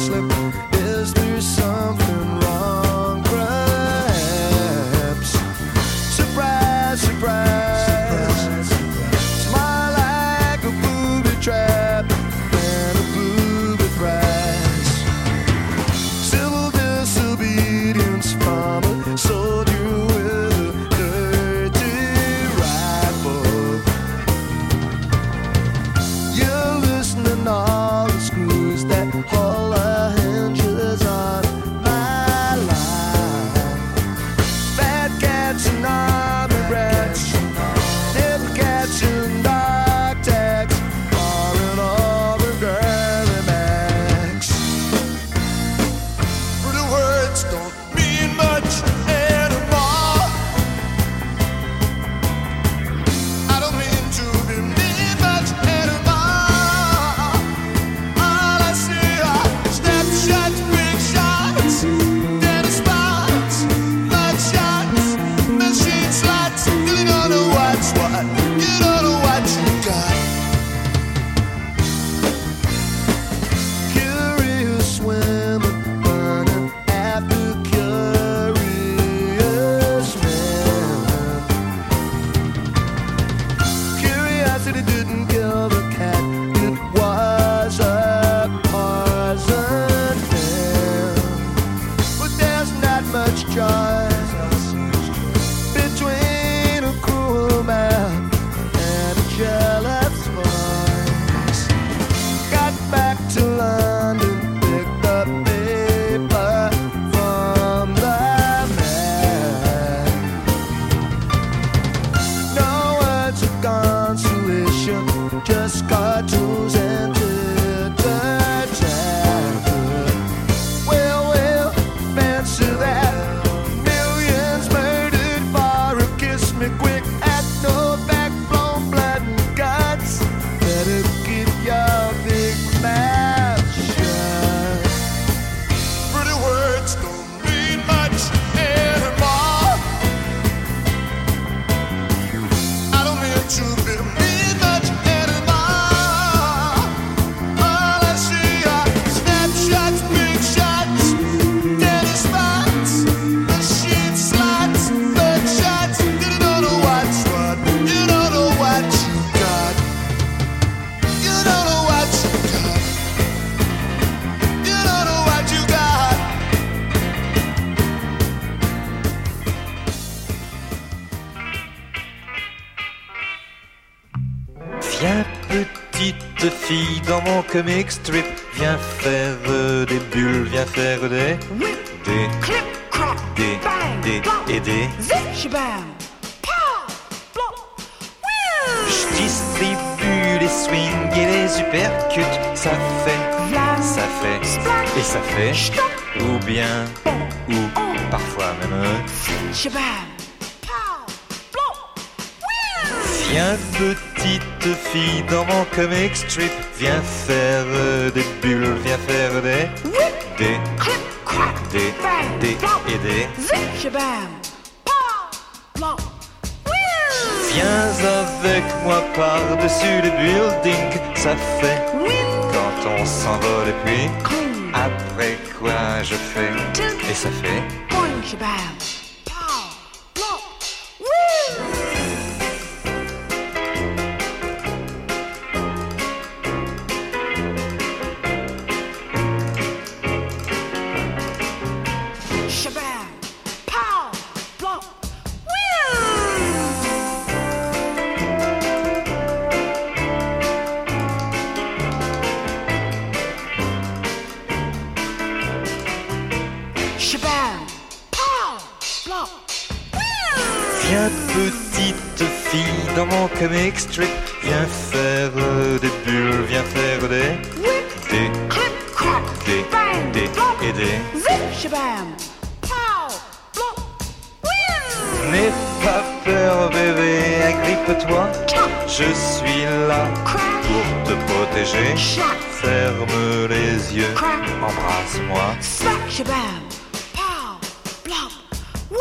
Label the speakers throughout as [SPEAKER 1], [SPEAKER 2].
[SPEAKER 1] slip. Is there something wrong? Perhaps. Surprise, surprise. Smile like a booby trap and a booby prize. Civil disobedience from a soldier with a dirty rifle. You're loosening all the screws that hold the hinges on my life. Fat cats and army rats, nip cats and dog tags, foreign over girly backs. Pretty words don't mean much anymore. I don't mean to be mean much anymore. All I see are snapshots, big shots, daddy spots, mud shots, machine slots. You don't know what's what. You don't know what you got. Curious women running after curious men. Curiosity didn't kill the cat. It was a poison pill. But there's not much choice between a cruel man and a jealous voice. Got back to London, picked up paper from the man. No words of consolation, just cartoons and tit-tat. Well, well, fancy that. Millions murdered for a kiss me quick at no backbone, blood and guts. Better keep your big mouth shut. Pretty words don't mean much anymore. I don't mean to be mean much anymore. All I see are snapshots, big shots, daddy spots, machine slots, bird shots. You don't know what's what. You don't know what you got. You don't know what you got. You don't know what you got.
[SPEAKER 2] Viens petite fille dans mon comic strip, viens faire des bulles, viens faire des
[SPEAKER 3] Clip, crack, bang, bop,
[SPEAKER 2] et des.
[SPEAKER 3] zip, shabam, pow, blop, woo.
[SPEAKER 2] Je distribue les swings et les uppercuts, ça fait,
[SPEAKER 3] Vlam,
[SPEAKER 2] et ça fait,
[SPEAKER 3] stop,
[SPEAKER 2] ou bien, ou parfois même.
[SPEAKER 3] shabam, pow, blop, woo.
[SPEAKER 2] Viens petite fille dans mon comic strip, viens faire des bulles, viens faire des
[SPEAKER 3] Clip, crack, bang, bop,
[SPEAKER 2] et des.
[SPEAKER 3] zip, shabam, pow, blop, woo.
[SPEAKER 2] Viens avec moi par-dessus les buildings, ça fait quand on s'envole et puis après quoi je fais et ça fait.
[SPEAKER 3] Boing, shabam, pow, blop, woo. Shabam, pow, blop, woo. Shabam, pow, blop, woo.
[SPEAKER 2] Viens petite fille dans mon comic strip, viens faire des bulles, viens faire des
[SPEAKER 3] Clip, crack, bang, blop,
[SPEAKER 2] et des.
[SPEAKER 3] zip, shabam, pow, blop, woo.
[SPEAKER 2] N'aie pas peur bébé, agrippe-toi, je suis là pour te protéger.
[SPEAKER 3] Shot,
[SPEAKER 2] Ferme les yeux,
[SPEAKER 3] crack,
[SPEAKER 2] embrasse-moi.
[SPEAKER 3] smack, shabam, pow, blop, woo.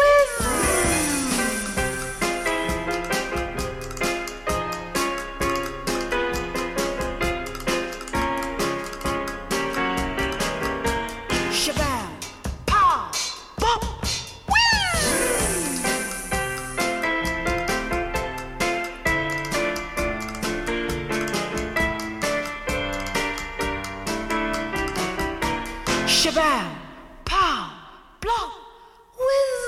[SPEAKER 3] shabam, pow, bop, whiz. Shabam, pow, blop, whiz.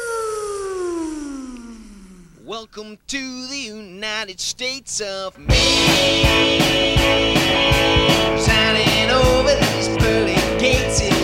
[SPEAKER 4] Welcome to the United States of America. Signing over these pearly gates.